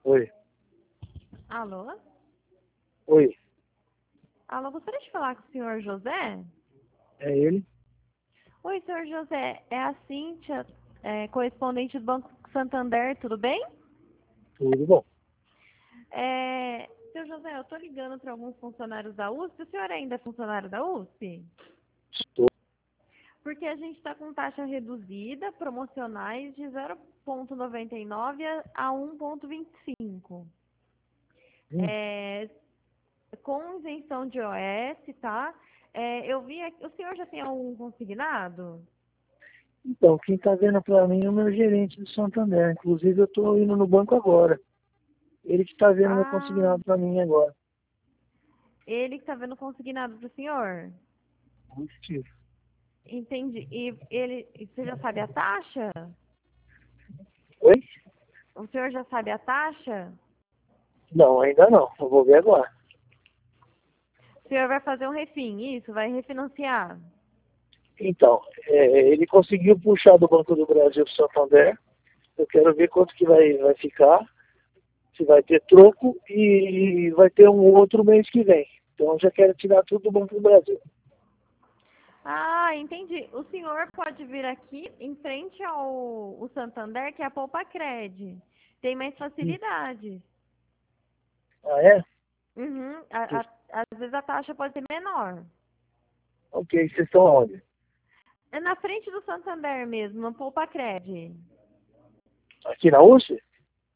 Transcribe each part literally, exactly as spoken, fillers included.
Oi, Alô? oi, Alô, gostaria de falar com o senhor José? é ele? Oi, senhor José, é a Cíntia, é, correspondente do Banco Santander, tudo bem? Tudo bom? É, senhor José, eu estou ligando para alguns funcionários da U S P, o senhor ainda é funcionário da U S P? Estou. Porque a gente está com taxa reduzida, promocionais de zero vírgula noventa e nove a um vírgula vinte e cinco. Hum, É, com isenção de O S, tá? É, eu vi aqui, o senhor já tem algum consignado? Então, quem está vendo para mim é o meu gerente do Santander. Inclusive, eu estou indo no banco agora. Ele que está vendo meu Ah, consignado para mim agora. ele que tá vendo consignado pro senhor? Positivo. Entendi. E ele, e você já sabe a taxa? Oi? O senhor já sabe a taxa? Não, ainda não. Eu vou ver agora. O senhor vai fazer um refim, isso? Vai refinanciar? Então, é, ele conseguiu puxar do Banco do Brasil para o Santander. Eu quero ver quanto que vai, vai ficar, se vai ter troco e vai ter um outro mês que vem. Então, eu já quero tirar tudo do Banco do Brasil. Ah, entendi. O senhor pode vir aqui em frente ao o Santander, que é a Poupa Cred. Tem mais Hum. facilidade. Ah, é? Uhum. A- a- às vezes a taxa pode ser menor. Ok, vocês estão onde? É na frente do Santander mesmo, no Poupa Cred. Aqui na U S P?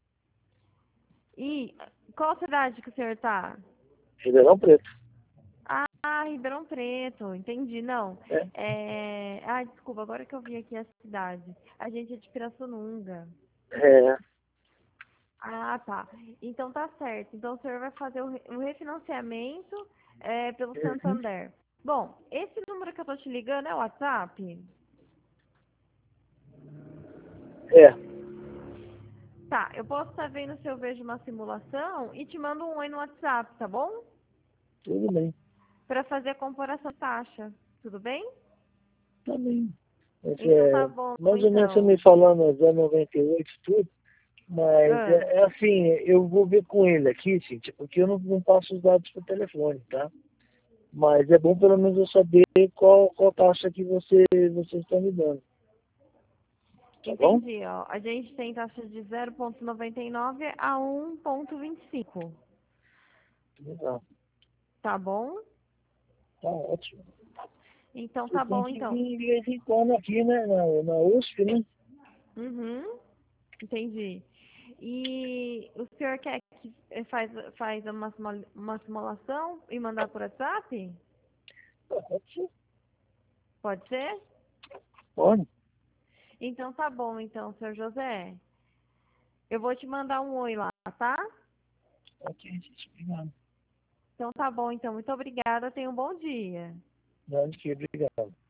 E qual cidade que o senhor tá? Ribeirão Preto. Ah, Ribeirão Preto, entendi. Não. É, É... Ah, desculpa, agora que eu vi aqui a cidade. A gente é de Pirassununga. é, Ah, tá. Então tá certo. Então o senhor vai fazer o re- o refinanciamento é, pelo uhum, Santander. Bom, esse número que eu tô te ligando é o WhatsApp? é, Tá, eu posso estar vendo se eu vejo uma simulação e te mando um oi no WhatsApp, tá bom? tudo bem, Para fazer a comparação de taxa. Tudo bem? tá bem. Mas, Então tá é, bom, mais ou menos você me então. falando é zero noventa e oito tudo, mas Ah. é, é assim, eu vou ver com ele aqui, Cíntia, porque eu não, não passo os dados por telefone, tá? Mas é bom pelo menos eu saber qual, qual taxa que você, vocês estão me dando, tá bom? Entendi, ó. A gente tem taxa de zero vírgula noventa e nove a um vírgula vinte e cinco, Legal, tá bom? tá ótimo. Então Você tá tem bom, que então. vir de vez em quando aqui, né, na, na U S P, né? Uhum, entendi. E o senhor quer que eh, faz, faz uma, simula- uma simulação e mandar por WhatsApp? Pode ser, Pode ser? pode. Então tá bom, então, senhor José. Eu vou te mandar um oi lá, tá? Ok, gente, obrigado. Então tá bom, então. Muito obrigada. Tenha um bom dia. Não, de que, obrigado.